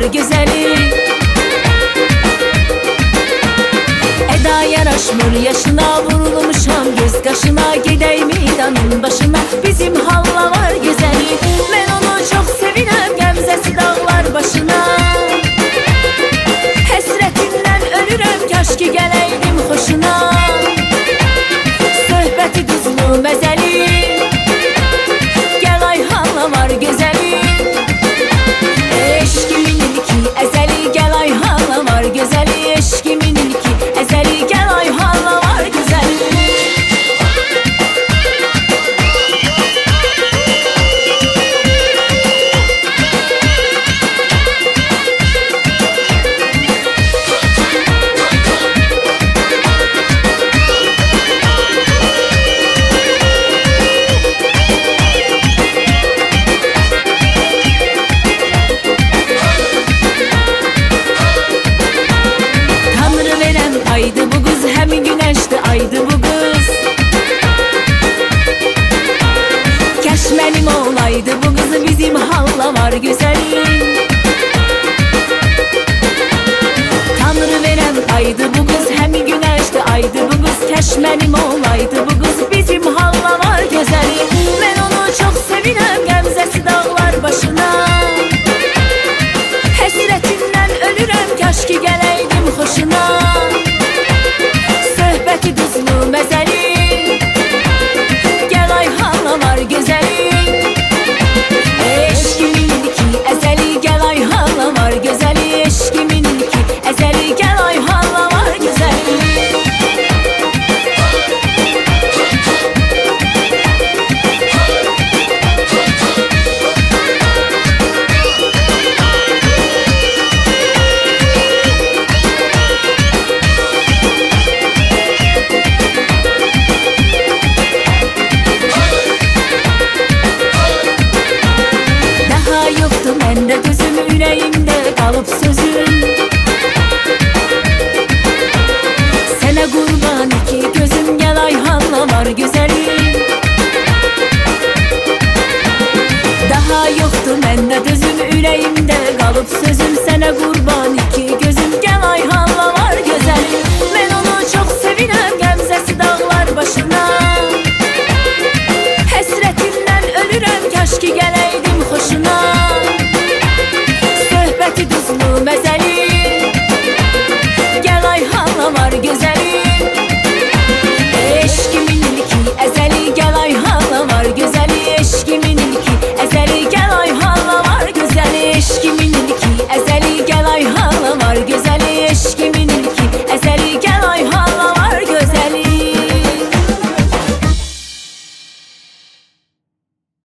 güzeli. Eda yaraşmır yaşına, vurulmuşam göz kaşına. Gidey meydanın başına, bizim halla var güzeli. Ben onu çok sevirəm, gəmzəsi dağlar başına. Həsrətindən ölürəm, kaş ki gələydim xoşuna. Söhbəti duzlu məzəli, gəl ay halla var gözəli. Eşkimin ilki əzəli, gəl ay halla var gözəli. Eşkimin ilki əzəli, gəl ay halla var gözəli. Aydı bu kız, hem güneşti aydı bu kız. Keş benim olaydı bu kız, bizim halla var güzelim. Tanrı veren aydı bu kız, hem güneşti aydı bu kız. Keş benim olaydı bu kız, bizim halla var güzelim. Ben onu çok sevirəm, gəmzəsi dağlar başına. Həsrətindən ölürəm, kaş ki gələydim xoşuna. Söhbəti duzlu məzəli, gəl ay halla var gözəli. Eşkimin ilki əzəli, gəl ay halla var gözəli. Eşkimin ilki əzəli, gəl ay halla var gözəli. Yoktu məndə düzüm, ürəyimdə qalıb sözüm. Sənə qurban iki gözüm, gəl ay halla var gözəlim. Daha yoktu məndə düzüm, ürəyimdə qalıb sözüm. Sənə qurban